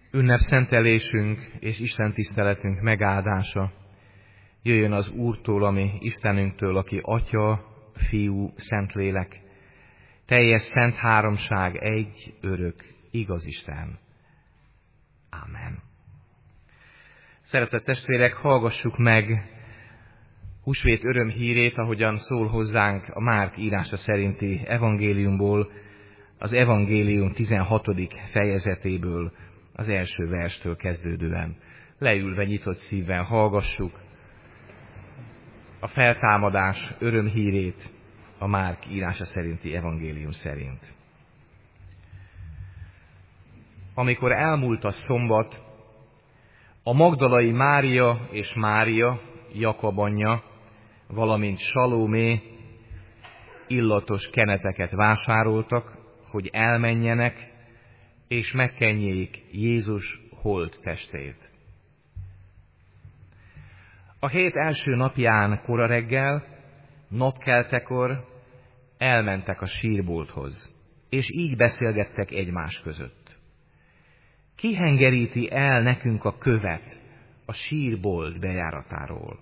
Ünnepszentelésünk és Isten tiszteletünk megáldása jöjjön az Úrtól, ami Istenünktől, aki Atya, Fiú, Szentlélek, teljes szent háromság, egy örök, igaz Isten. Ámen. Szeretett testvérek, hallgassuk meg húsvét örömhírét, ahogyan szól hozzánk a Márk írása szerinti evangéliumból, az evangélium 16. fejezetéből, az első verstől kezdődően. Leülve nyitott szívvel hallgassuk a feltámadás örömhírét a Márk írása szerinti evangélium szerint. Amikor elmúlt a szombat, a magdalai Mária és Mária, Jakab anyja, valamint Salomé illatos keneteket vásároltak, hogy elmenjenek és megkenjék Jézus holttestét. A hét első napján kora reggel, napkeltekor elmentek a sírbolthoz, és így beszélgettek egymás között. Ki hengeríti el nekünk a követ a sírbolt bejáratáról?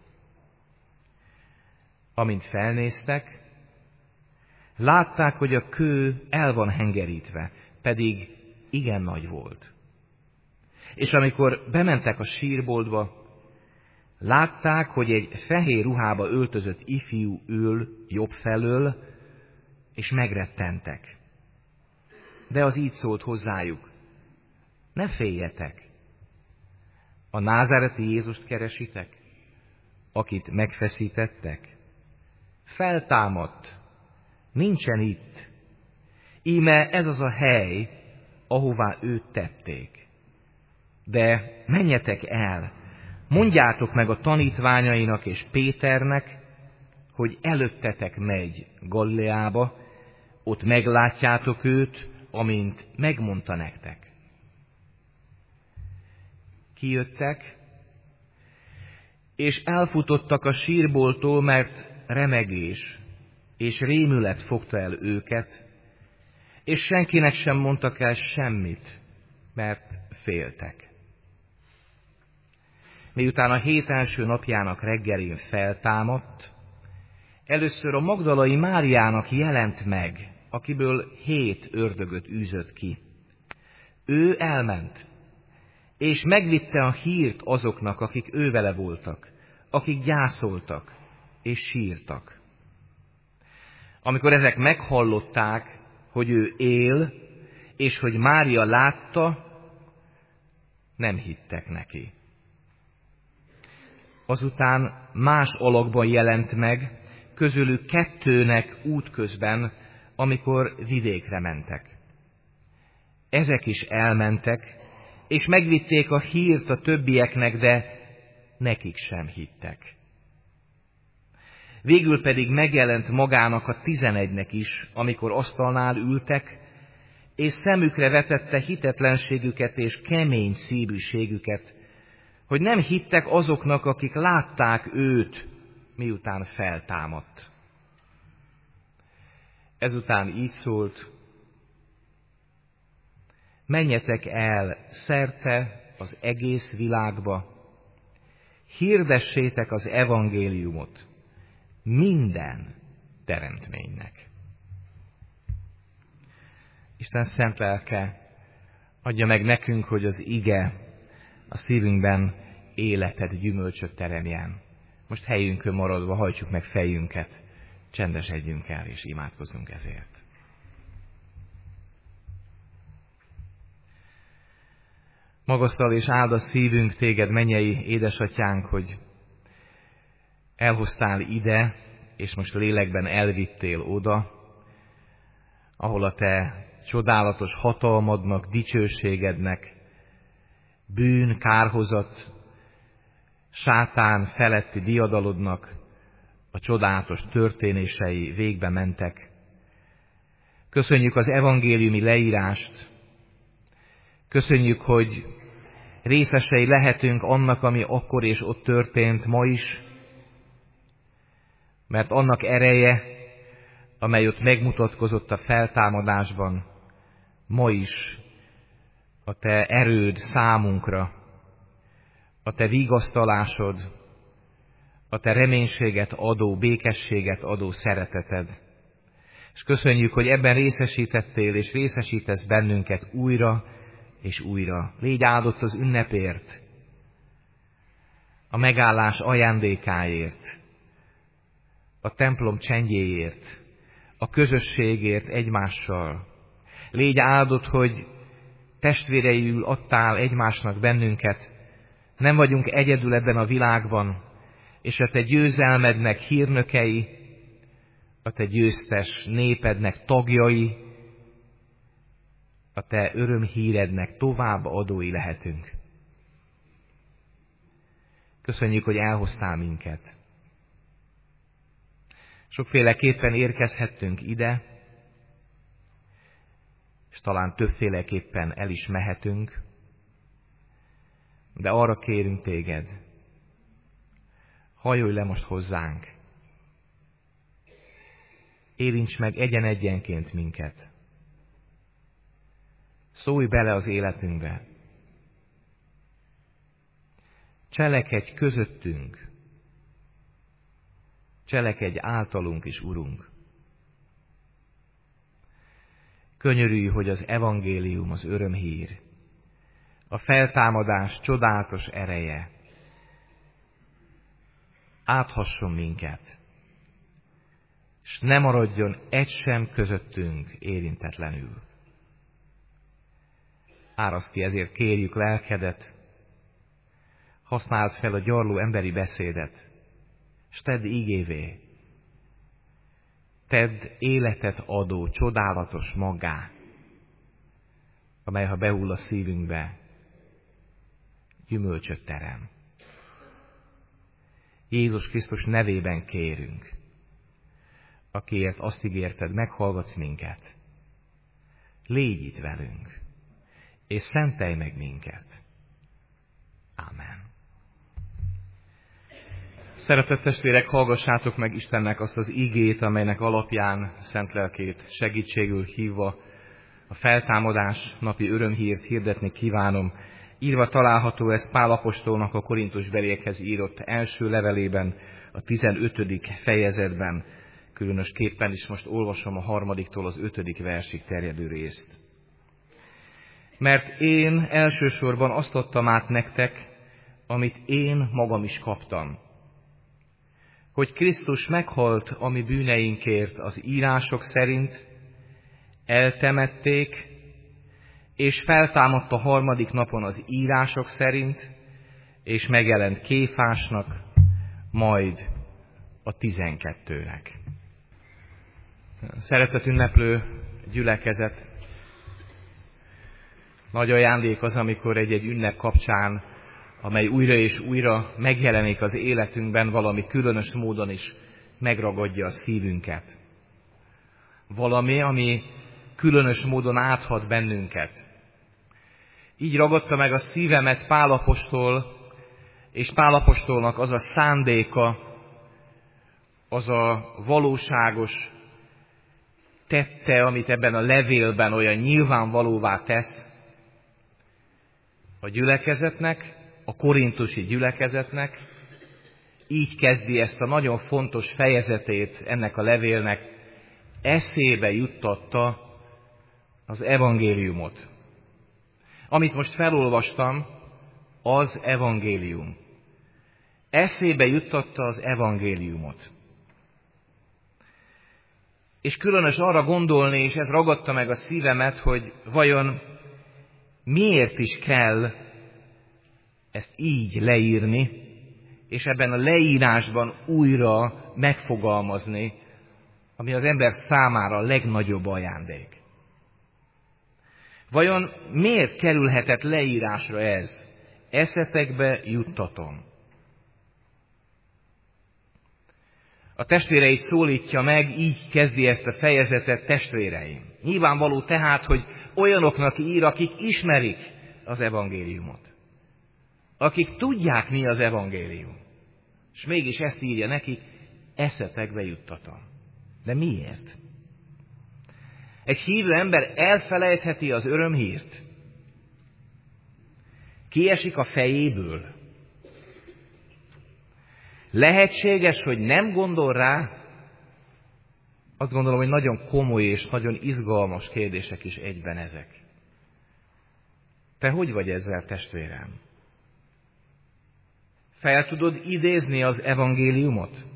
Amint felnéztek, látták, hogy a kő el van hengerítve, pedig igen nagy volt. És amikor bementek a sírboltba, látták, hogy egy fehér ruhába öltözött ifjú ül jobb felől, és megrettentek. De az így szólt hozzájuk: ne féljetek! A názáreti Jézust keresitek, akit megfeszítettek? Feltámadt, nincsen itt. Íme ez az a hely, ahová őt tették. De menjetek el, mondjátok meg a tanítványainak és Péternek, hogy előttetek megy Galileába, ott meglátjátok őt, amint megmondta nektek. Kijöttek, és elfutottak a sírbolttól, mert remegés és rémület fogta el őket, és senkinek sem mondtak el semmit, mert féltek. Miután a hét első napjának reggelén feltámadt, először a magdalai Máriának jelent meg, akiből 7 ördögöt űzött ki. Ő elment, és megvitte a hírt azoknak, akik ővele voltak, akik gyászoltak és sírtak. Amikor ezek meghallották, hogy ő él, és hogy Mária látta, nem hittek neki. Azután más alakban jelent meg, közülük 2 útközben, amikor vidékre mentek. Ezek is elmentek, és megvitték a hírt a többieknek, de nekik sem hittek. Végül pedig megjelent magának a 11 is, amikor asztalnál ültek, és szemükre vetette hitetlenségüket és kemény szívűségüket, hogy nem hittek azoknak, akik látták őt, miután feltámadt. Ezután így szólt: menjetek el szerte az egész világba, hirdessétek az evangéliumot minden teremtménynek. Isten szent lelke adja meg nekünk, hogy az ige a szívünkben életet, gyümölcsöt teremjen. Most helyünkön maradva hajtsuk meg fejünket, csendesedjünk el és imádkozzunk ezért. Magasztal és áld a szívünk téged, mennyei édesatyánk, hogy elhoztál ide, és most lélekben elvittél oda, ahol a te csodálatos hatalmadnak, dicsőségednek, bűn, kárhozat, sátán feletti diadalodnak a csodálatos történései végbe mentek. Köszönjük az evangéliumi leírást, köszönjük, hogy részesei lehetünk annak, ami akkor és ott történt ma is, mert annak ereje, amely ott megmutatkozott a feltámadásban, ma is a te erőd számunkra, a te vigasztalásod, a te reménységet adó, békességet adó szereteted. És köszönjük, hogy ebben részesítettél, és részesítesz bennünket újra és újra. Légy áldott az ünnepért, a megállás ajándékáért, a templom csendjéért, a közösségért egymással. Légy áldott, hogy testvéreiül adtál egymásnak bennünket, nem vagyunk egyedül ebben a világban, és a te győzelmednek hírnökei, a te győztes népednek tagjai, a te örömhírednek továbbadói lehetünk. Köszönjük, hogy elhoztál minket. Sokféleképpen érkezhettünk ide, és talán többféleképpen el is mehetünk, de arra kérünk téged, hajolj le most hozzánk, érints meg egyen-egyenként minket, szólj bele az életünkbe, cselekedj közöttünk, cselekedj általunk is, Urunk. Könyörülj, hogy az evangélium, az örömhír, a feltámadás csodálatos ereje áthasson minket, és ne maradjon egy sem közöttünk érintetlenül. Áraszt ki, ezért kérjük lelkedet, használd fel a gyarló emberi beszédet, s tedd ígévé, tedd életet adó, csodálatos maggá, amely, ha behull a szívünkbe, gyümölcsöt terem. Jézus Krisztus nevében kérünk, akiért azt ígérted, meghallgatsz minket. Légy itt velünk, és szentelj meg minket. Ámen. Szeretett testvérek, hallgassátok meg Istennek azt az igét, amelynek alapján szent lelkét segítségül hívva a feltámadás napi örömhírt hirdetni kívánom. Írva található ez Pál apostolnak a korintusbeliekhez írott első levelében, a 15. fejezetben, különösképpen is most olvasom a 3-tól az 5. versig terjedő részt. Mert én elsősorban azt adtam át nektek, amit én magam is kaptam, hogy Krisztus meghalt a mi bűneinkért az írások szerint, eltemették, és feltámadt a 3. napon az írások szerint, és megjelent Kéfásnak, majd a 12-nek. Szeretett ünneplő gyülekezet, nagy ajándék az, amikor egy ünnep kapcsán, amely újra és újra megjelenik az életünkben, valami különös módon is megragadja a szívünket. Valami, ami különös módon áthat bennünket. Így ragadta meg a szívemet Pál apostol, és Pál apostolnak az a szándéka, az a valóságos tette, amit ebben a levélben olyan nyilvánvalóvá tesz a gyülekezetnek, a korintusi gyülekezetnek. Így kezdi ezt a nagyon fontos fejezetét ennek a levélnek, eszébe juttatta az evangéliumot. Amit most felolvastam, az evangélium. Eszébe juttatta az evangéliumot. És különös arra gondolni, és ez ragadta meg a szívemet, hogy vajon miért is kell ezt így leírni, és ebben a leírásban újra megfogalmazni, ami az ember számára a legnagyobb ajándék. Vajon miért kerülhetett leírásra ez? Eszetekbe juttatom. A testvéreit szólítja meg, így kezdi ezt a fejezetet: testvéreim. Nyilvánvaló tehát, hogy olyanoknak ír, akik ismerik az evangéliumot. Akik tudják, mi az evangélium. És mégis ezt írja nekik: eszetekbe juttatom. De miért? Egy hívő ember elfelejtheti az örömhírt? Kiesik a fejéből? Lehetséges, hogy nem gondol rá? Azt gondolom, hogy nagyon komoly és nagyon izgalmas kérdések is egyben ezek. Te hogy vagy ezzel, testvérem? Fel tudod idézni az evangéliumot?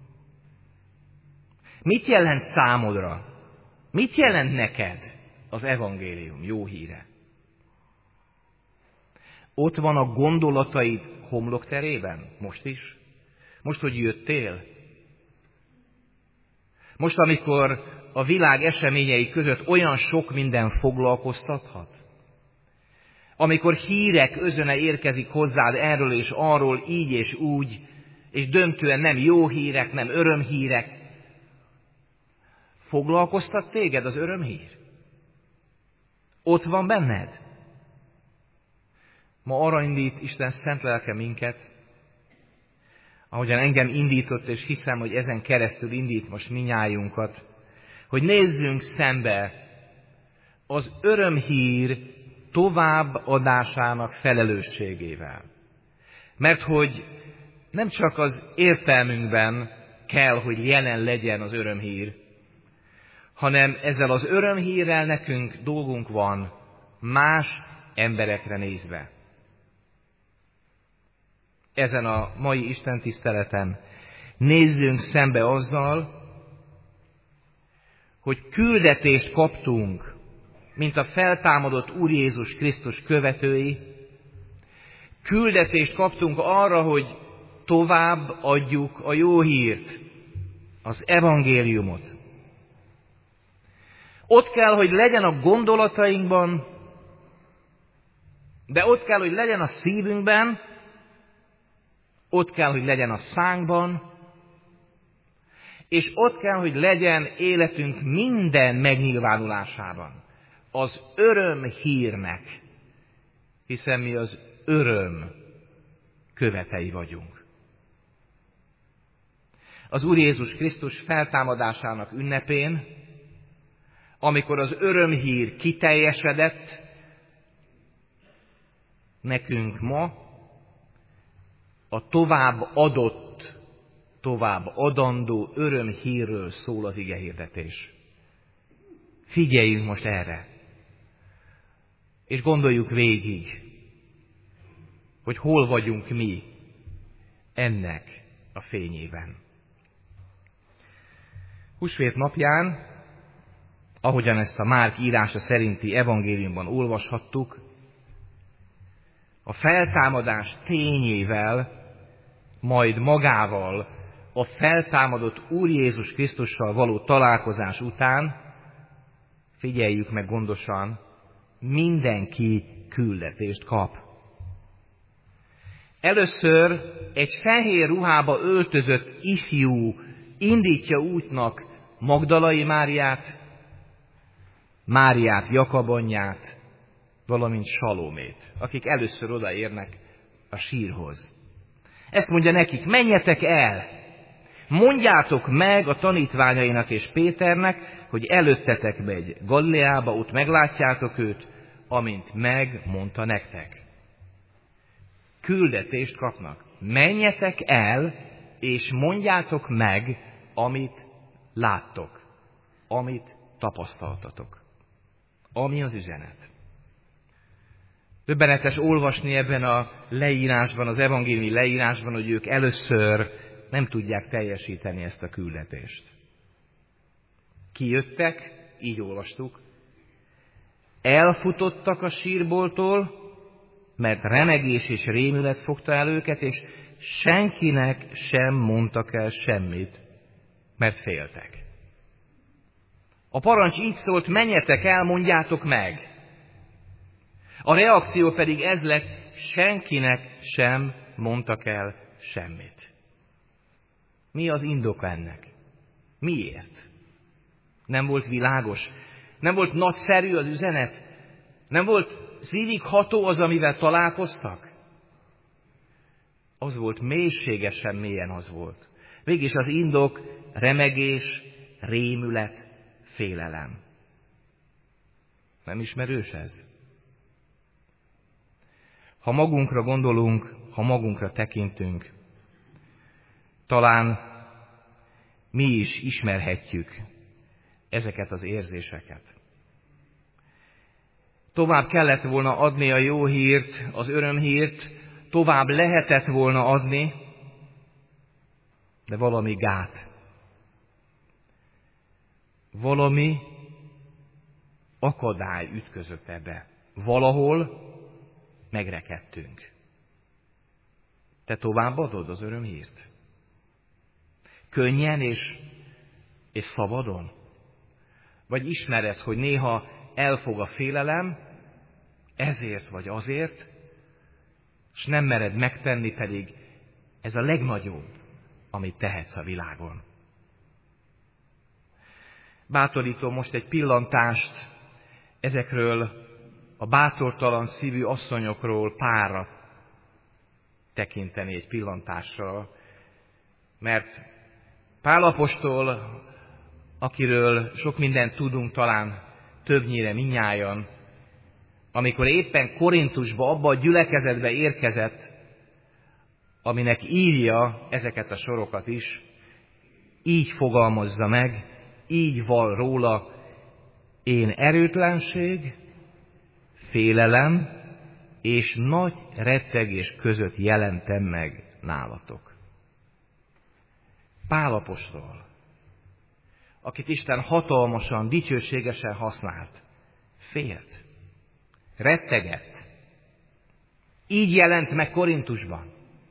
Mit jelent számodra? Mit jelent neked az evangélium jó híre? Ott van a gondolataid homlokterében? Most is? Most, hogy jöttél? Most, amikor a világ eseményei között olyan sok minden foglalkoztathat? Amikor hírek özöne érkezik hozzád erről és arról, így és úgy, és döntően nem jó hírek, nem örömhírek, foglalkoztat téged az örömhír? Ott van benned? Ma arra indít Isten szent lelke minket, ahogyan engem indított, és hiszem, hogy ezen keresztül indít most minnyájunkat, hogy nézzünk szembe az örömhír továbbadásának felelősségével. Mert hogy nem csak az értelmünkben kell, hogy jelen legyen az örömhír, hanem ezzel az örömhírrel nekünk dolgunk van más emberekre nézve. Ezen a mai Isten tiszteleten nézzünk szembe azzal, hogy küldetést kaptunk, mint a feltámadott Úr Jézus Krisztus követői, küldetést kaptunk arra, hogy tovább adjuk a jó hírt, az evangéliumot. Ott kell, hogy legyen a gondolatainkban, de ott kell, hogy legyen a szívünkben, ott kell, hogy legyen a szánkban, és ott kell, hogy legyen életünk minden megnyilvánulásában. Az öröm hírnek, hiszen mi az öröm követei vagyunk. Az Úr Jézus Krisztus feltámadásának ünnepén, amikor az örömhír kiteljesedett, nekünk ma a tovább adott, tovább adandó örömhírről szól az igehirdetés. Figyeljünk most erre, és gondoljuk végig, hogy hol vagyunk mi ennek a fényében. Húsvét napján, ahogyan ezt a Márk írása szerinti evangéliumban olvashattuk, a feltámadás tényével, majd magával a feltámadott Úr Jézus Krisztussal való találkozás után, figyeljük meg gondosan, mindenki küldetést kap. Először egy fehér ruhába öltözött ifjú indítja útnak Magdalai Máriát, Máriát Jakab anyját, valamint Salómét, akik először odaérnek a sírhoz. Ezt mondja nekik, menjetek el, mondjátok meg a tanítványainak és Péternek, hogy előttetek megy Galileába, ott meglátjátok őt, amint megmondta nektek. Küldetést kapnak. Menjetek el, és mondjátok meg, amit láttok, amit tapasztaltatok. Ami az üzenet. Döbbenetes olvasni ebben a leírásban, az evangéliumi leírásban, hogy ők először nem tudják teljesíteni ezt a küldetést. Kijöttek, így olvastuk, elfutottak a sírboltól, mert remegés és rémület fogta el őket, és senkinek sem mondtak el semmit, mert féltek. A parancs így szólt, menjetek el, mondjátok meg. A reakció pedig ez lett, senkinek sem mondtak el semmit. Mi az indoka ennek? Miért? Nem volt világos? Nem volt nagyszerű az üzenet? Nem volt szívig ható az, amivel találkoztak? Az volt, mélységesen mélyen az volt. Végis az indok remegés, rémület, félelem. Nem ismerős ez? ha magunkra gondolunk, ha magunkra tekintünk, talán mi is ismerhetjük ezeket az érzéseket. Tovább kellett volna adni a jó hírt, az örömhírt, tovább lehetett volna adni, de valami gát. Valami akadály ütközött ebbe. Valahol megrekedtünk. Te tovább adod az örömhírt? Könnyen és szabadon? Vagy ismered, hogy néha elfog a félelem, ezért vagy azért, és nem mered megtenni, pedig ez a legnagyobb, amit tehetsz a világon. Bátorítom most egy pillantást ezekről a bátortalan szívű asszonyokról párra tekinteni egy pillantással, mert Pál apostol, akiről sok mindent tudunk, talán többnyire mindnyájan, amikor éppen Korintusba, abba a gyülekezetbe érkezett, aminek írja ezeket a sorokat is, így fogalmazza meg, így val róla: én erőtlenség, félelem és nagy rettegés között jelentem meg nálatok. Pál apostol, akit Isten hatalmasan, dicsőségesen használt, félt, rettegett. Így jelent meg Korintusban.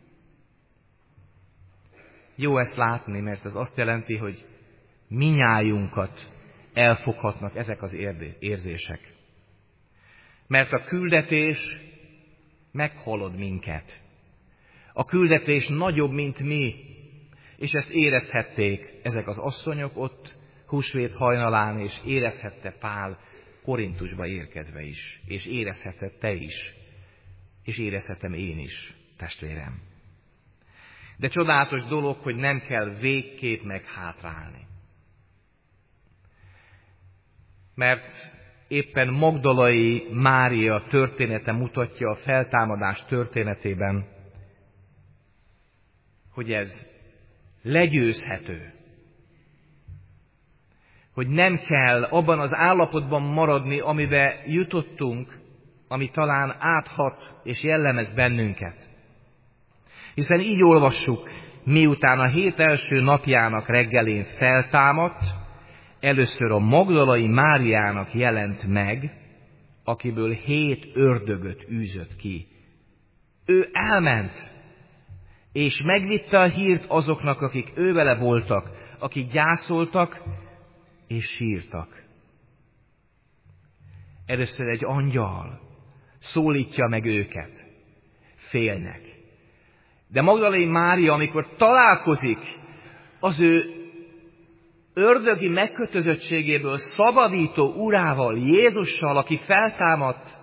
Jó ezt látni, mert ez azt jelenti, hogy minnyájunkat elfoghatnak ezek az érzések. Mert a küldetés meghalad minket. A küldetés nagyobb, mint mi, és ezt érezhették ezek az asszonyok ott húsvét hajnalán, és érezhette Pál Korintusba érkezve is, és érezheted te is, és érezhetem én is, testvérem. De csodálatos dolog, hogy nem kell végképp meghátrálni. Mert éppen Magdalai Mária története mutatja a feltámadás történetében, hogy ez legyőzhető. Hogy nem kell abban az állapotban maradni, amibe jutottunk, ami talán áthat és jellemez bennünket. Hiszen így olvassuk, miután a hét első napjának reggelén feltámadt, először a Magdalai Máriának jelent meg, akiből 7 ördögöt űzött ki. Ő elment, és megvitte a hírt azoknak, akik ővele voltak, akik gyászoltak és sírtak. Először egy angyal szólítja meg őket, félnek. De Magdalai Mária, amikor találkozik az ő ördögi megkötözöttségéből szabadító urával, Jézussal, aki feltámadt,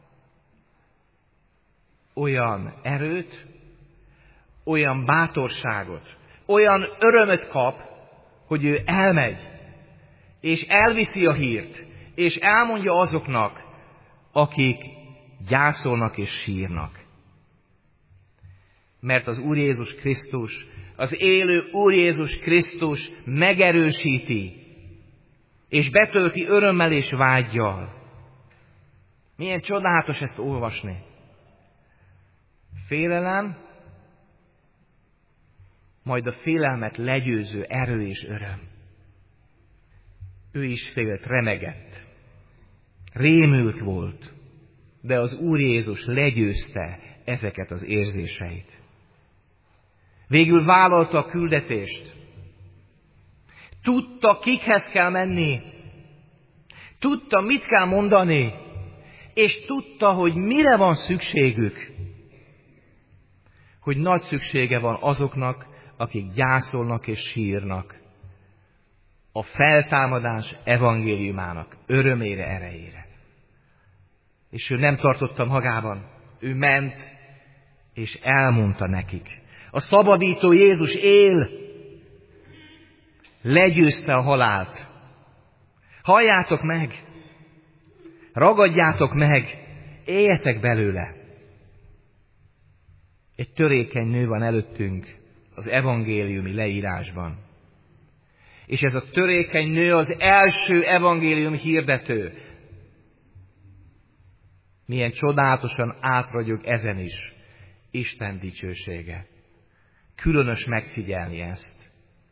olyan erőt, olyan bátorságot, olyan örömöt kap, hogy ő elmegy, és elviszi a hírt, és elmondja azoknak, akik gyászolnak és sírnak. Mert az Úr Jézus Krisztus, az élő Úr Jézus Krisztus megerősíti, és betölti örömmel és vággyal. Milyen csodálatos ezt olvasni. Félelem, majd a félelmet legyőző erő és öröm. Ő is félt, remegett, rémült volt, de az Úr Jézus legyőzte ezeket az érzéseit. Végül vállalta a küldetést. Tudta, kikhez kell menni. Tudta, mit kell mondani. És tudta, hogy mire van szükségük. Hogy nagy szüksége van azoknak, akik gyászolnak és sírnak. A feltámadás evangéliumának örömére, erejére. És ő nem tartotta magában. Ő ment, és elmondta nekik. A szabadító Jézus él, legyőzte a halált. Halljátok meg, ragadjátok meg, éljetek belőle. Egy törékeny nő van előttünk az evangéliumi leírásban. És ez a törékeny nő az első evangélium hirdető. Milyen csodálatosan átragyog ezen is Isten dicsősége. Különös megfigyelni ezt,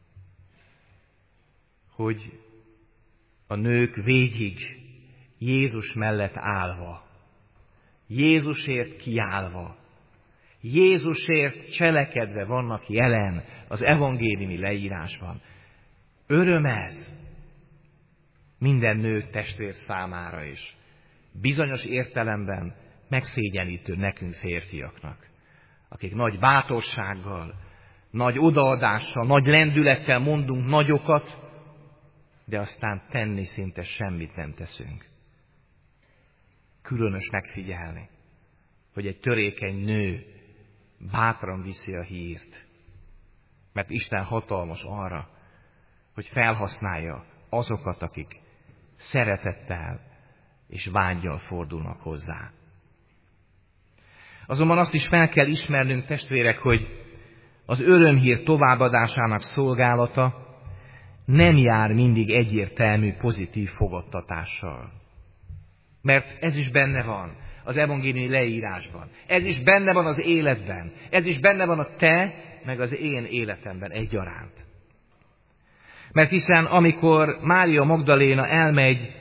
hogy a nők végig Jézus mellett állva, Jézusért kiállva, Jézusért cselekedve vannak jelen az evangéliumi leírásban. Öröm ez minden nő testvér számára is. Bizonyos értelemben megszégyenítő nekünk férfiaknak, akik nagy bátorsággal, nagy odaadással, nagy lendülettel mondunk nagyokat, de aztán tenni szinte semmit nem teszünk. Különös megfigyelni, hogy egy törékeny nő bátran viszi a hírt, mert Isten hatalmas arra, hogy felhasználja azokat, akik szeretettel és vággyal fordulnak hozzá. Azonban azt is fel kell ismernünk, testvérek, hogy az örömhír továbbadásának szolgálata nem jár mindig egyértelmű pozitív fogadtatással. Mert ez is benne van az evangéliumi leírásban. Ez is benne van az életben. Ez is benne van a te, meg az én életemben egyaránt. Mert hiszen amikor Mária Magdaléna elmegy,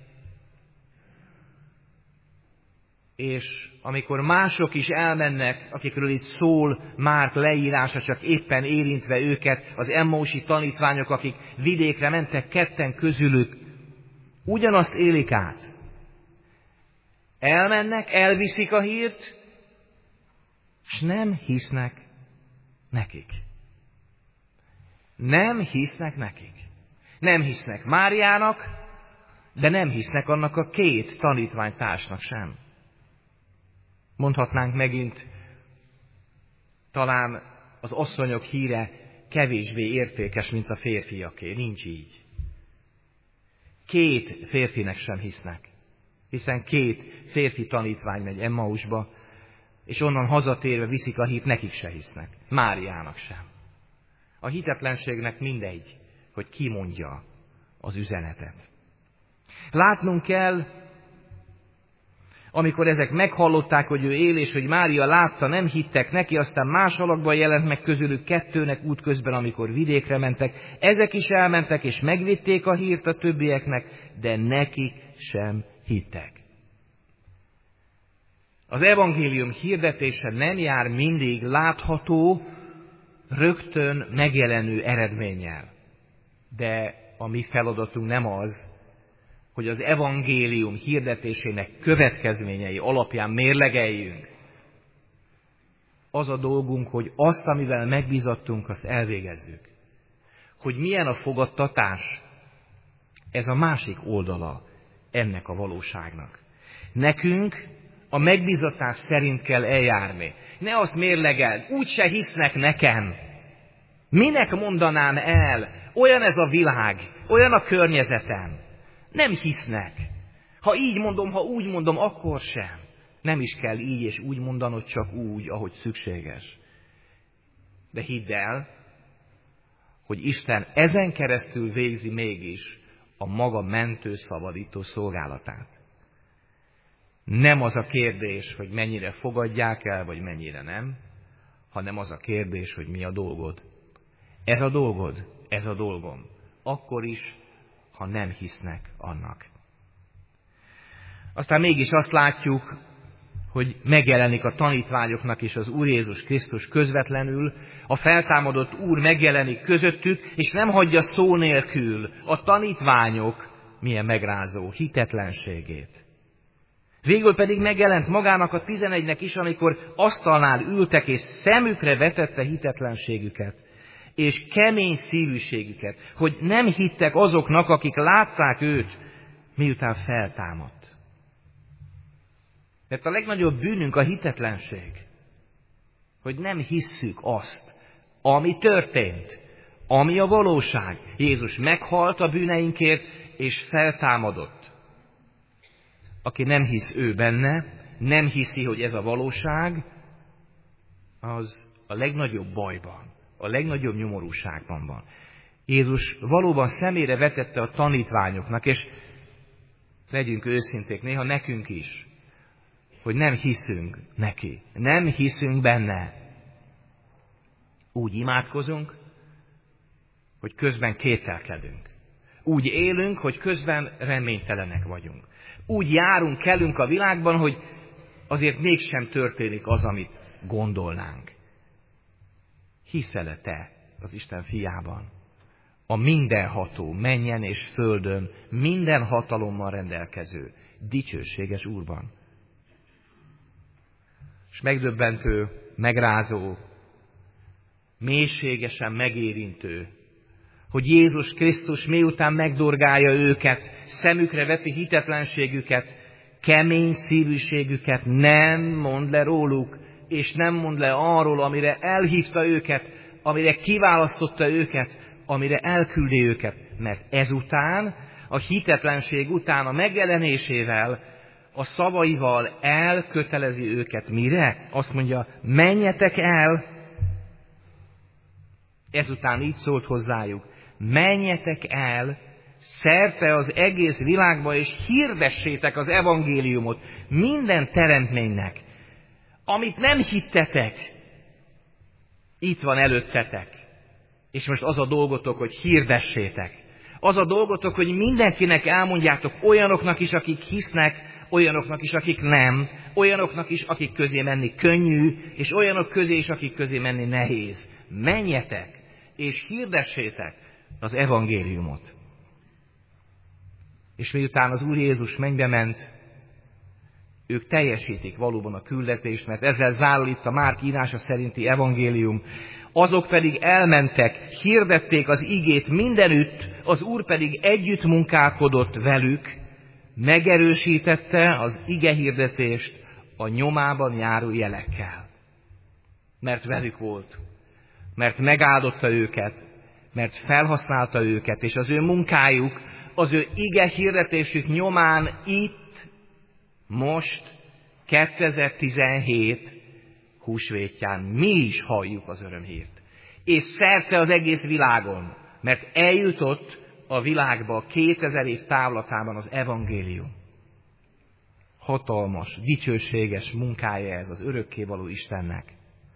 és amikor mások is elmennek, akikről itt szól Márk leírása, csak éppen érintve őket, az emmausi tanítványok, akik vidékre mentek, ketten közülük, ugyanazt élik át. Elmennek, elviszik a hírt, és nem hisznek nekik. Nem hisznek nekik. Nem hisznek Máriának, de nem hisznek annak a két tanítványtársnak sem. Mondhatnánk megint, talán az asszonyok híre kevésbé értékes, mint a férfiaké. Nincs így. Két férfinek sem hisznek, hiszen két férfi tanítvány megy Emmausba, és onnan hazatérve viszik a hírt, nekik se hisznek. Máriának sem. A hitetlenségnek mindegy, hogy ki mondja az üzenetet. Látnunk kell, amikor ezek meghallották, hogy ő él, és hogy Mária látta, nem hittek neki, aztán más alakban jelent meg közülük kettőnek útközben, amikor vidékre mentek. Ezek is elmentek, és megvitték a hírt a többieknek, de nekik sem hittek. Az evangélium hirdetése nem jár mindig látható, rögtön megjelenő eredménnyel. De a mi feladatunk nem az, hogy az evangélium hirdetésének következményei alapján mérlegeljünk. Az a dolgunk, hogy azt, amivel megbízattunk, azt elvégezzük. Hogy milyen a fogadtatás, ez a másik oldala ennek a valóságnak. Nekünk a megbízatás szerint kell eljárni. Ne azt mérlegeld, úgyse hisznek nekem. Minek mondanám el? Olyan ez a világ, olyan a környezetem. Nem hisznek. Ha így mondom, ha úgy mondom, akkor sem. Nem is kell így és úgy mondanod, csak úgy, ahogy szükséges. De hidd el, hogy Isten ezen keresztül végzi mégis a maga mentő, szabadító szolgálatát. Nem az a kérdés, hogy mennyire fogadják el, vagy mennyire nem, hanem az a kérdés, hogy mi a dolgod. Ez a dolgod, ez a dolgom. Akkor is, ha nem hisznek annak. Aztán mégis azt látjuk, hogy megjelenik a tanítványoknak is az Úr Jézus Krisztus közvetlenül, a feltámadott Úr megjelenik közöttük, és nem hagyja szó nélkül a tanítványok milyen megrázó hitetlenségét. Végül pedig megjelent magának a 11-nek is, amikor asztalnál ültek, és szemükre vetette hitetlenségüket, és kemény szívűségüket, hogy nem hittek azoknak, akik látták őt, miután feltámadt. Mert a legnagyobb bűnünk a hitetlenség, hogy nem hisszük azt, ami történt, ami a valóság. Jézus meghalt a bűneinkért, és feltámadott. Aki nem hisz ő benne, nem hiszi, hogy ez a valóság, az a legnagyobb bajban, a legnagyobb nyomorúságban van. Jézus valóban szemére vetette a tanítványoknak, és legyünk őszinték, néha nekünk is, hogy nem hiszünk neki, nem hiszünk benne. Úgy imádkozunk, hogy közben kételkedünk. Úgy élünk, hogy közben reménytelenek vagyunk. Úgy járunk, kelünk a világban, hogy azért mégsem történik az, amit gondolnánk. Hiszel-e te az Isten fiában? A mindenható, mennyen és földön, minden hatalommal rendelkező, dicsőséges Úrban. És megdöbbentő, megrázó, mélységesen megérintő, hogy Jézus Krisztus miután megdorgálja őket, szemükre veti hitetlenségüket, kemény szívűségüket, nem mond le róluk, és nem mond le arról, amire elhívta őket, amire kiválasztotta őket, amire elküldi őket. Mert ezután, a hitetlenség után, a megjelenésével, a szavaival elkötelezi őket. Mire? Azt mondja, menjetek el. Ezután így szólt hozzájuk, menjetek el, szerte az egész világba, és hirdessétek az evangéliumot minden teremtménynek. Amit nem hittetek, itt van előttetek. És most az a dolgotok, hogy hirdessétek. Az a dolgotok, hogy mindenkinek elmondjátok, olyanoknak is, akik hisznek, olyanoknak is, akik nem, olyanoknak is, akik közé menni könnyű, és olyanok közé is, akik közé menni nehéz. Menjetek, és hirdessétek az evangéliumot. És miután az Úr Jézus mennybe ment, ők teljesítik valóban a küldetést, mert ezzel zárul itt a Márk írása szerinti evangélium. Azok pedig elmentek, hirdették az igét mindenütt, az Úr pedig együtt munkálkodott velük, megerősítette az igehirdetést a nyomában járó jelekkel. Mert velük volt, mert megáldotta őket, mert felhasználta őket, és az ő munkájuk, az ő igehirdetésük nyomán itt, most, 2017 húsvétján mi is halljuk az örömhírt. És szerte az egész világon, mert eljutott a világba 2000 év távlatában az evangélium. Hatalmas, dicsőséges munkája ez az örökkévaló Istennek.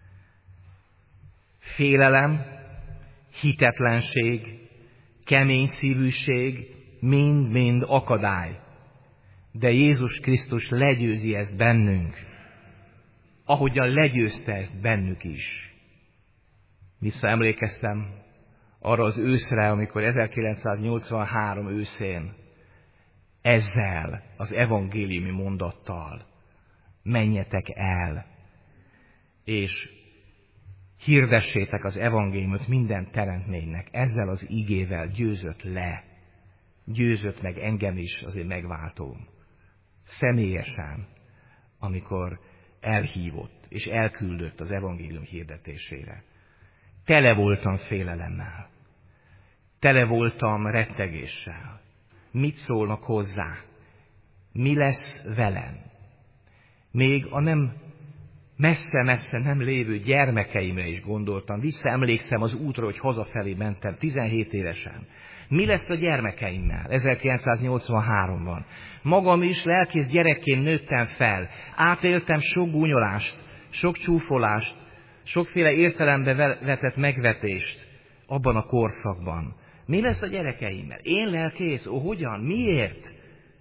Félelem, hitetlenség, kemény szívűség, mind-mind akadály. De Jézus Krisztus legyőzi ezt bennünk, ahogyan legyőzte ezt bennük is. Visszaemlékeztem arra az őszre, amikor 1983 őszén ezzel az evangéliumi mondattal menjetek el, és hirdessétek az evangéliumot minden teremtménynek. Ezzel az igével győzött meg engem is az én megváltóm. Személyesen, amikor elhívott és elküldött az evangélium hirdetésére. Tele voltam félelemmel. Tele voltam rettegéssel. Mit szólnak hozzá? Mi lesz velem? Még a nem messze-messze nem lévő gyermekeimre is gondoltam. Visszaemlékszem az útra, hogy hazafelé mentem 17 évesen. Mi lesz a gyermekeimmel? 1983-ban. Magam is lelkész gyerekként nőttem fel. Átéltem sok gúnyolást, sok csúfolást, sokféle értelembe vetett megvetést abban a korszakban. Mi lesz a gyerekeimmel? Én lelkész? Hogyan? Miért?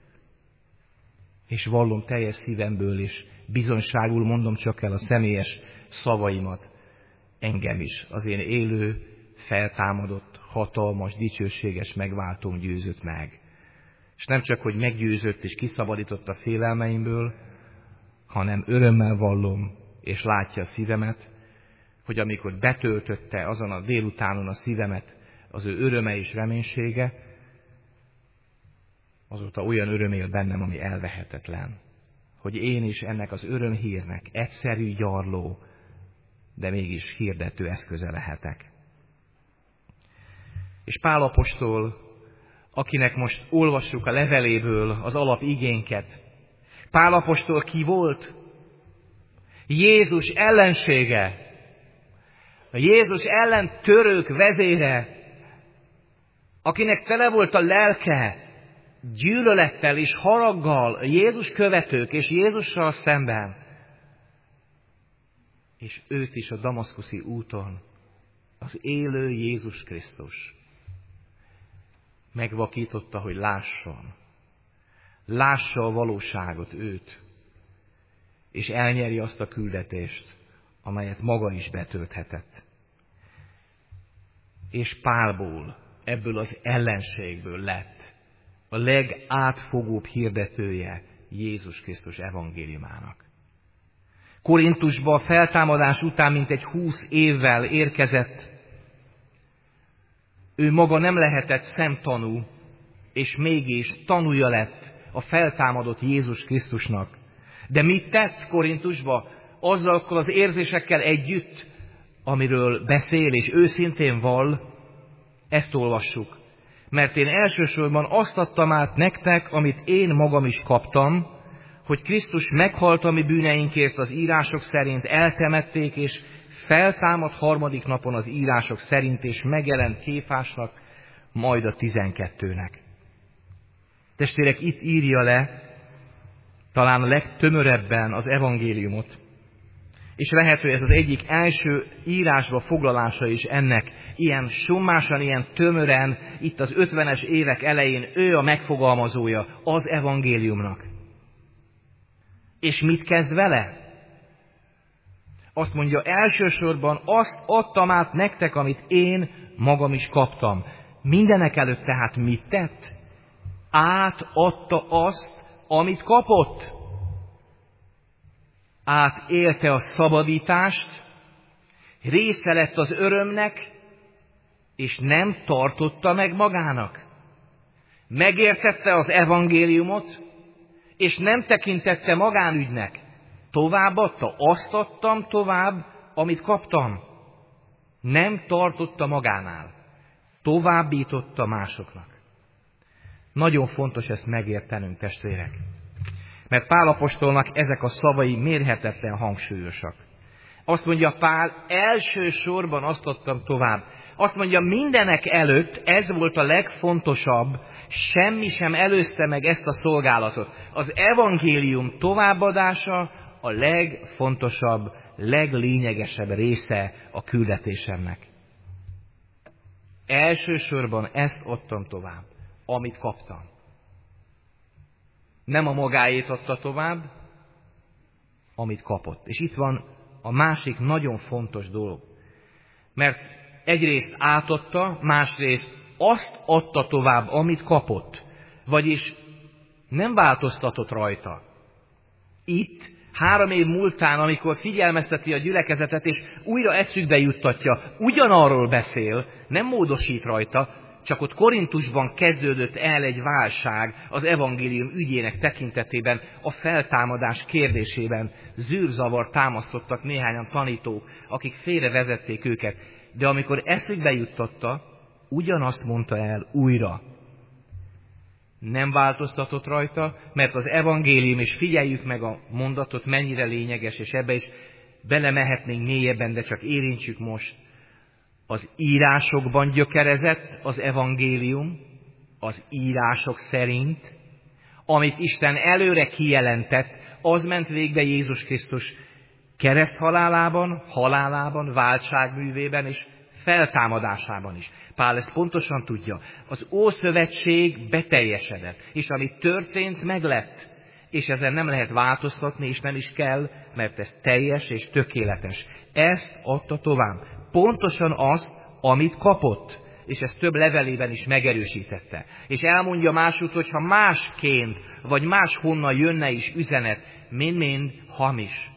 És vallom teljes szívemből is, bizonyságul mondom csak el a személyes szavaimat. Engem is az én élő, feltámadott, hatalmas, dicsőséges megváltóm győzött meg. És nem csak, hogy meggyőzött és kiszabadított a félelmeimből, hanem örömmel vallom, és látja a szívemet, hogy amikor betöltötte azon a délutánon a szívemet az ő öröme és reménysége, azóta olyan öröm él bennem, ami elvehetetlen. Hogy én is ennek az örömhírnek egyszerű, gyarló, de mégis hirdető eszköze lehetek. És Pál apostol, akinek most olvassuk a leveléből az alapigénket, Pál apostol ki volt? Jézus ellensége. A Jézus ellen törők vezére, akinek tele volt a lelke gyűlölettel és haraggal, a Jézus követők és Jézussal szemben, és őt is a damaszkuszi úton az élő Jézus Krisztus megvakította, hogy lásson. Lássa a valóságot, őt, és elnyeri azt a küldetést, amelyet maga is betölthetett. És Pálból, ebből az ellenségből lett a legátfogóbb hirdetője Jézus Krisztus evangéliumának. Korintusba a feltámadás után mintegy 20 évvel érkezett. Ő maga nem lehetett szemtanú, és mégis tanúja lett a feltámadott Jézus Krisztusnak. De mit tett Korintusba? Azokkal az érzésekkel együtt, amiről beszél és őszintén vall, ezt olvassuk. Mert én elsősorban azt adtam át nektek, amit én magam is kaptam, hogy Krisztus meghalt a mi bűneinkért az írások szerint, eltemették, és feltámad harmadik napon az írások szerint, és megjelent Kéfásnak, majd a 12-nek. Testvérek, itt írja le talán a legtömörebben az evangéliumot, és lehet, hogy ez az egyik első írásba foglalása is ennek, ilyen sommásan, ilyen tömören, itt az 50-es évek elején ő a megfogalmazója az evangéliumnak. És mit kezd vele? Azt mondja, elsősorban azt adtam át nektek, amit én magam is kaptam. Mindenek előtt tehát mit tett? Átadta azt, amit kapott. Átélte a szabadítást, része lett az örömnek, és nem tartotta meg magának. Megértette az evangéliumot, és nem tekintette magánügynek. Továbbadta, azt adtam tovább, amit kaptam. Nem tartotta magánál. Továbbította másoknak. Nagyon fontos ezt megértenünk, testvérek. Mert Pál apostolnak ezek a szavai mérhetetlen hangsúlyosak. Azt mondja Pál, elsősorban azt adtam tovább. Azt mondja, mindenek előtt ez volt a legfontosabb, semmi sem előzte meg ezt a szolgálatot. Az evangélium továbbadása a legfontosabb, leglényegesebb része a küldetésemnek. Elsősorban ezt adtam tovább, amit kaptam. Nem a magáét adta tovább, amit kapott. És itt van a másik nagyon fontos dolog. Mert egyrészt átadta, másrészt azt adta tovább, amit kapott. Vagyis nem változtatott rajta. Itt 3 év múltán, amikor figyelmezteti a gyülekezetet, és újra eszükbe juttatja, ugyanarról beszél, nem módosít rajta, csak ott Korintusban kezdődött el egy válság az evangélium ügyének tekintetében, a feltámadás kérdésében. Zűrzavar támasztottak néhányan tanítók, akik félrevezették őket. De amikor eszükbe juttatta, ugyanazt mondta el újra. Nem változtatott rajta, mert az evangélium, és figyeljük meg a mondatot, mennyire lényeges, és ebbe is belemehetnénk mélyebben, de csak érintsük most. Az írásokban gyökerezett az evangélium, az írások szerint, amit Isten előre kijelentett, az ment végbe Jézus Krisztus kereszthalálában, váltságművében és feltámadásában is. Pál ezt pontosan tudja. Az Ószövetség beteljesedett, és ami történt, meglett. És ezen nem lehet változtatni, és nem is kell, mert ez teljes és tökéletes. Ezt adta tovább. Pontosan azt, amit kapott. És ezt több levelében is megerősítette. És elmondja másút, hogy ha másként, vagy máshonnan jönne is üzenet, mind-mind hamis.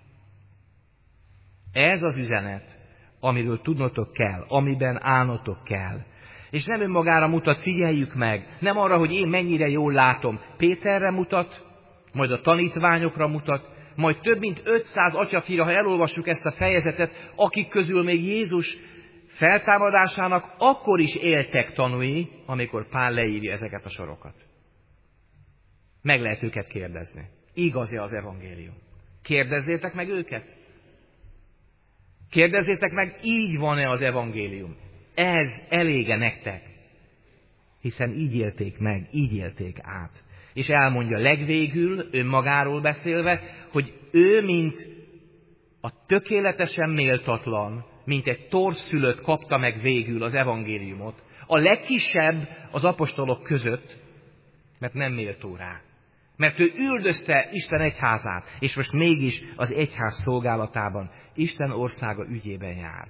Ez az üzenet, amiről tudnotok kell, amiben állnotok kell. És nem önmagára mutat, figyeljük meg, nem arra, hogy én mennyire jól látom. Péterre mutat, majd a tanítványokra mutat, majd több mint 500 atyafira, ha elolvassuk ezt a fejezetet, akik közül még Jézus feltámadásának akkor is éltek tanúi, amikor Pál leírja ezeket a sorokat. Meg lehet őket kérdezni. Igaz-e az evangélium? Kérdezzétek meg őket. Kérdezzétek meg, így van-e az evangélium? Ez elége nektek? Hiszen így élték meg, így élték át. És elmondja legvégül, önmagáról beszélve, hogy ő, mint a tökéletesen méltatlan, mint egy torszülött kapta meg végül az evangéliumot, a legkisebb az apostolok között, mert nem méltó rá. Mert ő üldözte Isten egyházát, és most mégis az egyház szolgálatában, Isten országa ügyében jár.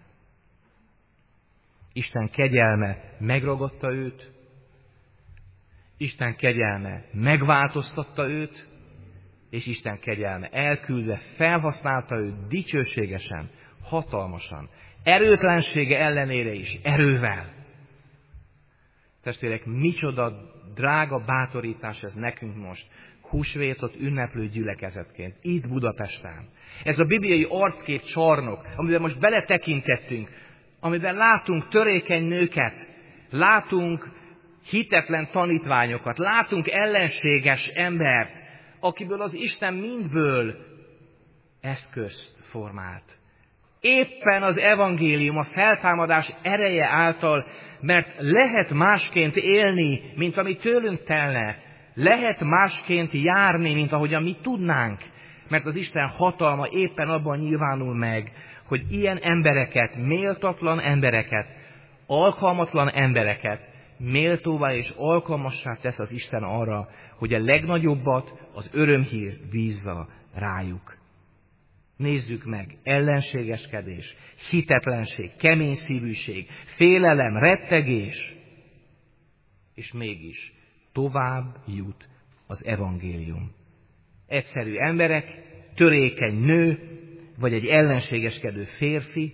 Isten kegyelme megragadta őt, Isten kegyelme megváltoztatta őt, és Isten kegyelme elküldve felhasználta őt dicsőségesen, hatalmasan, erőtlensége ellenére is, erővel. Testvérek, micsoda drága bátorítás ez nekünk most, húsvétot ünneplő gyülekezetként, itt Budapesten. Ez a bibliai arckép csarnok, amiben most beletekintettünk, amiben látunk törékeny nőket, látunk hitetlen tanítványokat, látunk ellenséges embert, akiből az Isten mindből eszközt formált. Éppen az evangélium, a feltámadás ereje által, mert lehet másként élni, mint ami tőlünk telne. Lehet másként járni, mint ahogyan mi tudnánk. Mert az Isten hatalma éppen abban nyilvánul meg, hogy ilyen embereket, méltatlan embereket, alkalmatlan embereket méltóvá és alkalmassá tesz az Isten arra, hogy a legnagyobbat, az örömhírt bízza rájuk. Nézzük meg, ellenségeskedés, hitetlenség, kemény szívűség, félelem, rettegés, és mégis tovább jut az evangélium. Egyszerű emberek, törékeny nő, vagy egy ellenségeskedő férfi,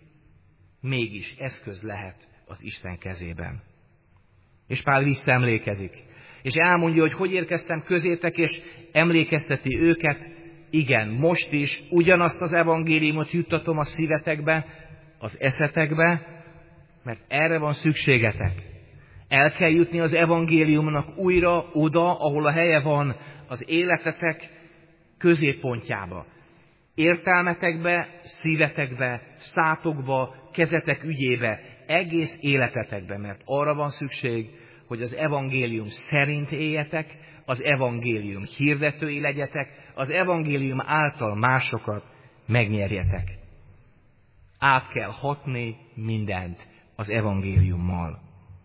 mégis eszköz lehet az Isten kezében. És Pál visszaemlékezik, és elmondja, hogy érkeztem közétek, és emlékezteti őket, igen, most is ugyanazt az evangéliumot juttatom a szívetekbe, az eszetekbe, mert erre van szükségetek. El kell jutni az evangéliumnak újra oda, ahol a helye van, az életetek középpontjába. Értelmetekbe, szívetekbe, szátokba, kezetek ügyébe, egész életetekbe, mert arra van szükség, hogy az evangélium szerint éljetek, az evangélium hirdetői legyetek, az evangélium által másokat megnyerjetek. Át kell hatni mindent az evangéliummal.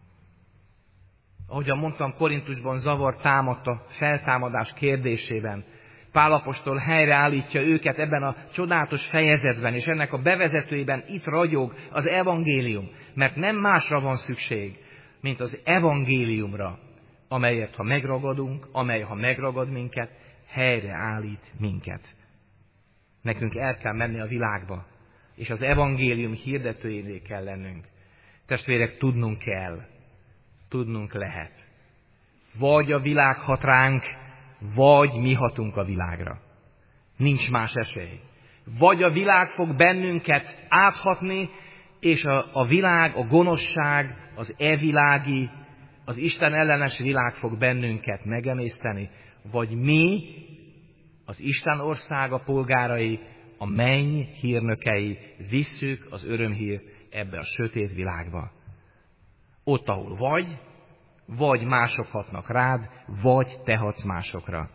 Ahogyan mondtam, Korintusban zavar támadt a feltámadás kérdésében. Pál apostol helyreállítja őket ebben a csodálatos fejezetben, és ennek a bevezetőjében itt ragyog az evangélium, mert nem másra van szükség, mint az evangéliumra, amelyet ha megragadunk, amely ha megragad minket, helyreállít minket. Nekünk el kell menni a világba, és az evangélium hirdetőjévé kell lennünk. Testvérek, tudnunk kell, tudnunk lehet. Vagy a világ hat ránk, vagy mi hatunk a világra. Nincs más esély. Vagy a világ fog bennünket áthatni, és a világ, a gonoszság, az evilági, az Isten ellenes világ fog bennünket megemészteni, vagy mi, az Isten országa polgárai, a menny hírnökei visszük az örömhírt ebbe a sötét világba. Ott, ahol vagy mások hatnak rád, vagy te hatsz másokra.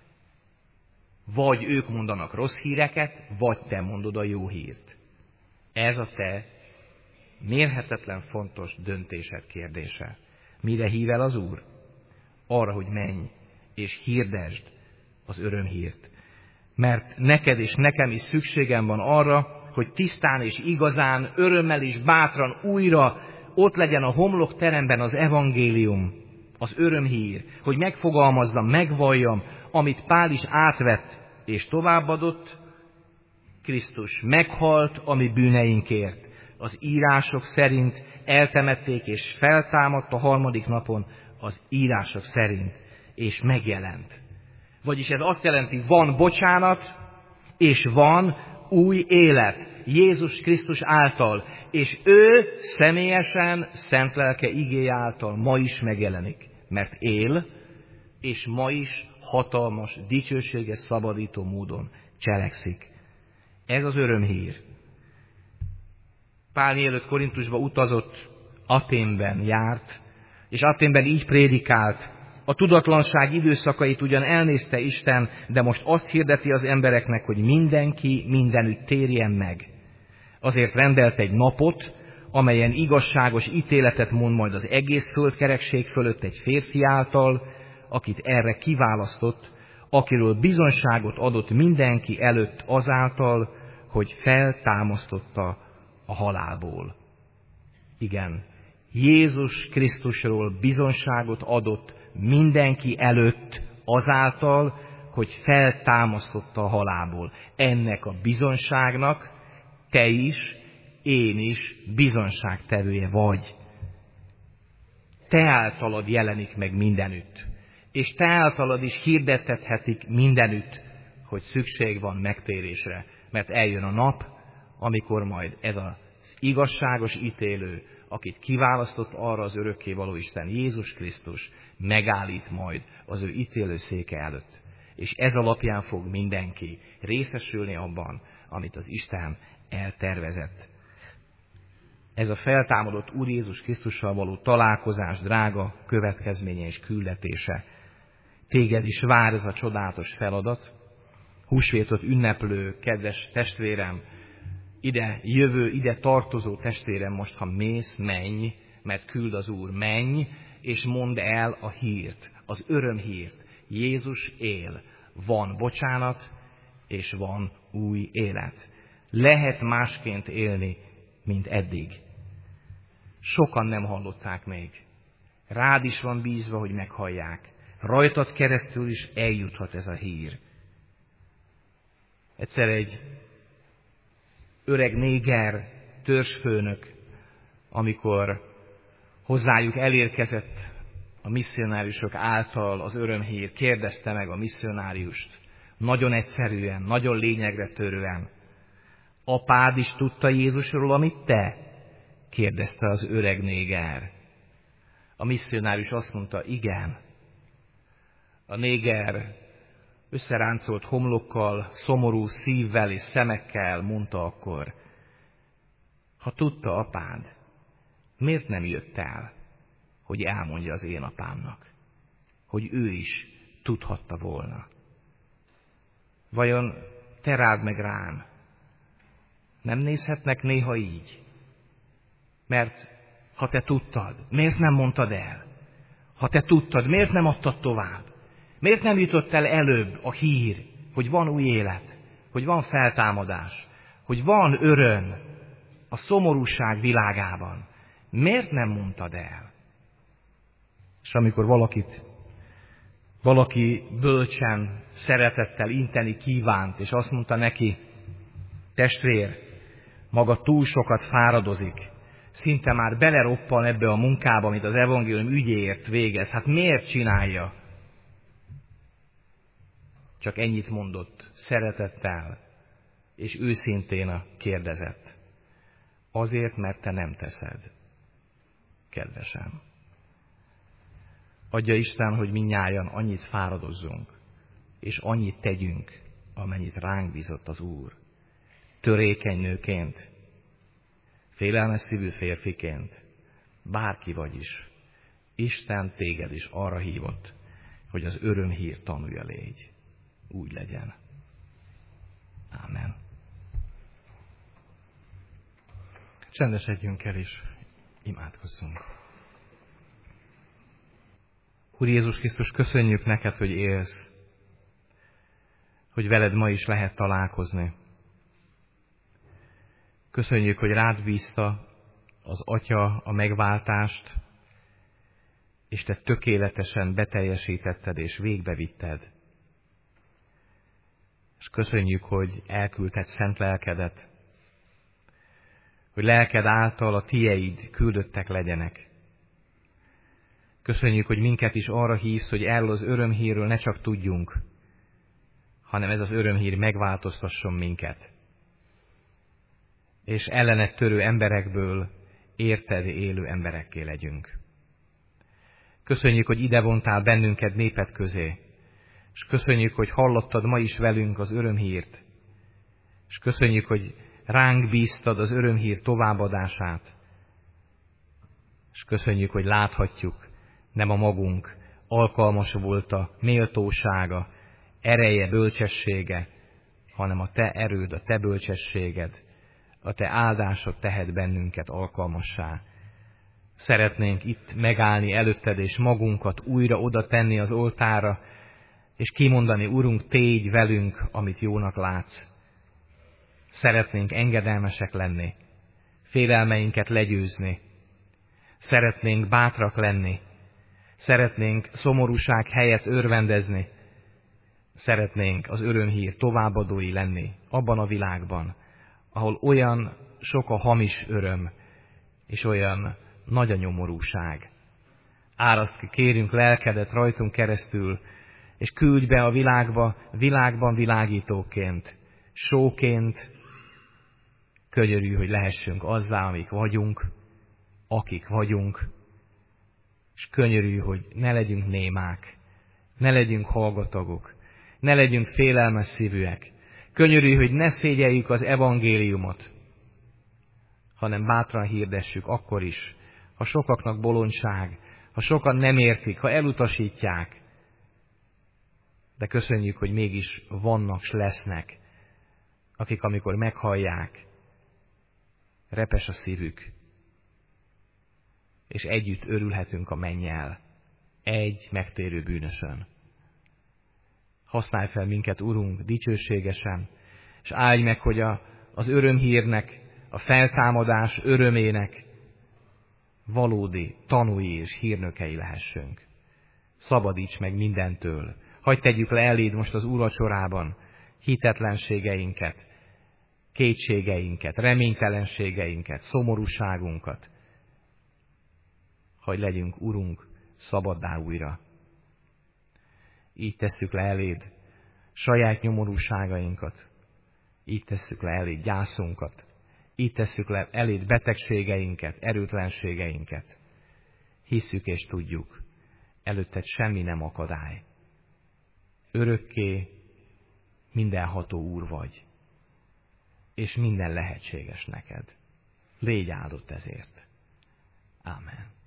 Vagy ők mondanak rossz híreket, vagy te mondod a jó hírt. Ez a te mérhetetlen fontos döntésed kérdése. Mire hív el az Úr? Arra, hogy menj és hirdesd az örömhírt. Mert neked és nekem is szükségem van arra, hogy tisztán és igazán, örömmel és bátran újra ott legyen a homlokteremben az evangélium, az örömhír, hogy megfogalmazzam, megvalljam, amit Pál is átvett és továbbadott. Krisztus meghalt a mi bűneinkért. Az írások szerint eltemették és feltámadt a harmadik napon az írások szerint, és megjelent. Vagyis ez azt jelenti, van bocsánat, és van új élet Jézus Krisztus által, és ő személyesen, szent lelke igéje által ma is megjelenik, mert él, és ma is hatalmas, dicsőséges, szabadító módon cselekszik. Ez az örömhír. Pál mielőtt Korintusba utazott, Athénben járt, és Athénben így prédikált. A tudatlanság időszakait ugyan elnézte Isten, de most azt hirdeti az embereknek, hogy mindenki mindenütt térjen meg. Azért rendelt egy napot, amelyen igazságos ítéletet mond majd az egész földkerekség fölött egy férfi által, akit erre kiválasztott, akiről bizonyságot adott mindenki előtt azáltal, hogy feltámasztotta a halálból. Igen, Jézus Krisztusról bizonyságot adott mindenki előtt azáltal, hogy feltámasztotta a halálból. Ennek a bizonyságnak te is, én is bizonyságtevője vagy. Te általad jelenik meg mindenütt, és te általad is hirdetethetik mindenütt, hogy szükség van megtérésre, mert eljön a nap, amikor majd ez az igazságos ítélő, akit kiválasztott arra az örökkévaló Isten, Jézus Krisztus, megállít majd az ő ítélőszéke előtt. És ez alapján fog mindenki részesülni abban, amit az Isten eltervezett. Ez a feltámadott Úr Jézus Krisztussal való találkozás drága következménye és küldetése. Téged is vár ez a csodálatos feladat. Húsvétot ünneplő, kedves testvérem, ide tartozó testvérem, most ha mész, menj, mert küld az Úr, menj, és mondd el a hírt, az örömhírt. Jézus él, van bocsánat, és van új élet. Lehet másként élni, mint eddig. Sokan nem hallották még. Rád is van bízva, hogy meghallják. Rajtad keresztül is eljuthat ez a hír. Egyszer egy öreg néger törzsfőnök, amikor hozzájuk elérkezett a misszionáriusok által az örömhír, kérdezte meg a misszionáriust, nagyon egyszerűen, nagyon lényegre törően: apád is tudta Jézusról, amit te? Kérdezte az öreg néger. A misszionárius azt mondta: igen. A néger összeráncolt homlokkal, szomorú szívvel és szemekkel mondta akkor: ha tudta apád, miért nem jött el, hogy elmondja az én apámnak, hogy ő is tudhatta volna? Vajon te rád meg rám nem nézhetnek néha így? Mert ha te tudtad, miért nem mondtad el? Ha te tudtad, miért nem adtad tovább? Miért nem jutott el előbb a hír, hogy van új élet, hogy van feltámadás, hogy van öröm a szomorúság világában? Miért nem mondtad el? És amikor valaki bölcsen, szeretettel inteni kívánt, és azt mondta neki: testvér, maga túl sokat fáradozik, szinte már beleroppan ebbe a munkába, amit az evangélium ügyéért végez. Hát miért csinálja? Csak ennyit mondott, szeretettel, és őszintén kérdezett: azért, mert te nem teszed, kedvesem. Adja Isten, hogy mindnyájan annyit fáradozzunk, és annyit tegyünk, amennyit ránk bízott az Úr. Törékeny nőként, félelmes szívű férfiként, bárki vagy is, Isten téged is arra hívott, hogy az örömhír tanúja légy. Úgy legyen. Ámen. Csendesedjünk el és imádkozzunk. Úr Jézus Krisztus, köszönjük neked, hogy élsz, hogy veled ma is lehet találkozni. Köszönjük, hogy rád bízta az Atya a megváltást, és te tökéletesen beteljesítetted és végbevitted. És köszönjük, hogy elküldted szent lelkedet, hogy lelked által a tieid küldöttek legyenek. Köszönjük, hogy minket is arra hívsz, hogy erről az örömhírről ne csak tudjunk, hanem ez az örömhír megváltoztasson minket. És ellened törő emberekből érted élő emberekké legyünk. Köszönjük, hogy ide vontál bennünket néped közé, és köszönjük, hogy hallottad ma is velünk az örömhírt, és köszönjük, hogy ránk bíztad az örömhír továbbadását, és köszönjük, hogy láthatjuk, nem a magunk alkalmas volt a méltósága, ereje, bölcsessége, hanem a te erőd, a te bölcsességed, a te áldásod tehet bennünket alkalmassá. Szeretnénk itt megállni előtted, és magunkat újra oda tenni az oltárra, és kimondani, Urunk, tégy velünk, amit jónak látsz. Szeretnénk engedelmesek lenni, félelmeinket legyőzni, szeretnénk bátrak lenni, szeretnénk szomorúság helyett örvendezni, szeretnénk az örömhír továbbadói lenni abban a világban, ahol olyan sok a hamis öröm, és olyan nagy a nyomorúság. Áraszt ki, kérünk lelkedet rajtunk keresztül, és küldj be a világban világítóként, sóként, könyörű, hogy lehessünk azzá, akik vagyunk, és könyörű, hogy ne legyünk némák, ne legyünk hallgatagok, ne legyünk félelmes szívűek. Könyörű, hogy ne szégyeljük az evangéliumot, hanem bátran hirdessük akkor is, ha sokaknak bolondság, ha sokan nem értik, ha elutasítják. De köszönjük, hogy mégis vannak s lesznek, akik amikor meghallják, repes a szívük, és együtt örülhetünk a mennyel, egy megtérő bűnösön. Használj fel minket, Urunk, dicsőségesen, és áldj meg, hogy az örömhírnek, a feltámadás örömének valódi tanúi és hírnökei lehessünk. Szabadíts meg mindentől. Hadd tegyük le eléd most az úrvacsorában hitetlenségeinket, kétségeinket, reménytelenségeinket, szomorúságunkat. Hadd legyünk, Urunk, szabaddá újra. Így tesszük le eléd saját nyomorúságainkat, így tesszük le eléd gyászunkat, így tesszük le eléd betegségeinket, erőtlenségeinket. Hisszük és tudjuk, előtted semmi nem akadály. Örökké mindenható Úr vagy, és minden lehetséges neked. Légy áldott ezért. Ámen.